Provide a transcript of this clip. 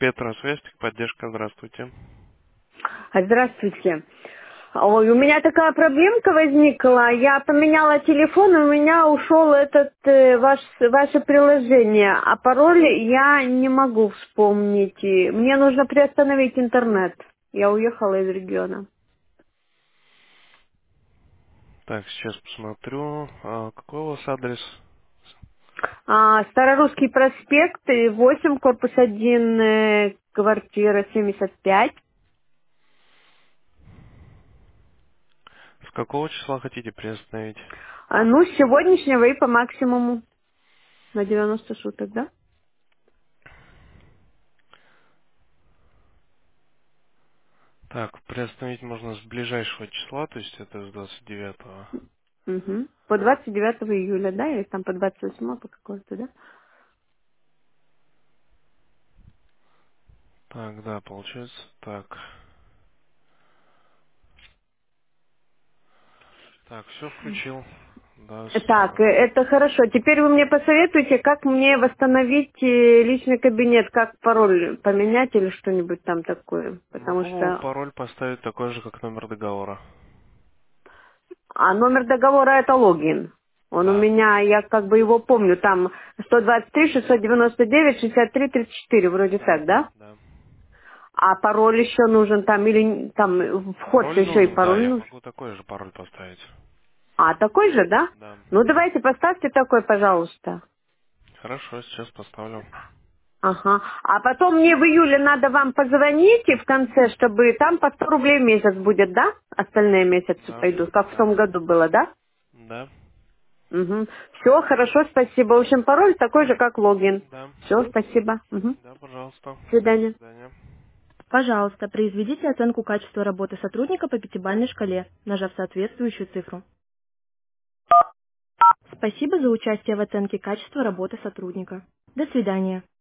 Петросвязь, поддержка, здравствуйте. Здравствуйте. Ой, у меня такая проблемка возникла. Я поменяла телефон, и у меня ушел ваше приложение, а пароль я не могу вспомнить. И мне нужно приостановить интернет. Я уехала из региона. Так, сейчас посмотрю. Какой у вас адрес? Старорусский проспект, 8, корпус 1, квартира 75. С какого числа хотите приостановить? Ну, с сегодняшнего и по максимуму. На 90 суток, да? Так, приостановить можно с ближайшего числа, то есть это с 29-го. Угу. По 29 июля, да? Или там по 28 по какой-то, да? Так, да, получается так. Так, все включил. Да, Так, это хорошо. Теперь вы мне посоветуете, как мне восстановить личный кабинет, как пароль поменять или что-нибудь там такое. Потому могу что... пароль поставить такой же, как номер договора. А номер договора это логин. Он у Да, меня, я как бы его помню, там 123-699-63-34, вроде да, так, да? да. А пароль еще нужен там, или там вход Пароль еще и нужен, да, пароль я нужен. могу такой же пароль поставить. А, такой же, да? Да. Ну, давайте поставьте такой, пожалуйста. Хорошо, сейчас поставлю. Ага. А потом мне в июле надо вам позвонить и в конце, чтобы там по 100 рублей в месяц будет, да? Остальные месяцы Да, пойдут, как в да, том году было, да? да, Угу. Все, хорошо, спасибо. В общем, пароль такой же, как логин. да. Все, спасибо. Угу. Да, пожалуйста. До До свидания. свидания. Пожалуйста, произведите оценку качества работы сотрудника по пятибалльной шкале, нажав соответствующую цифру. Спасибо за участие в оценке качества работы сотрудника. До свидания.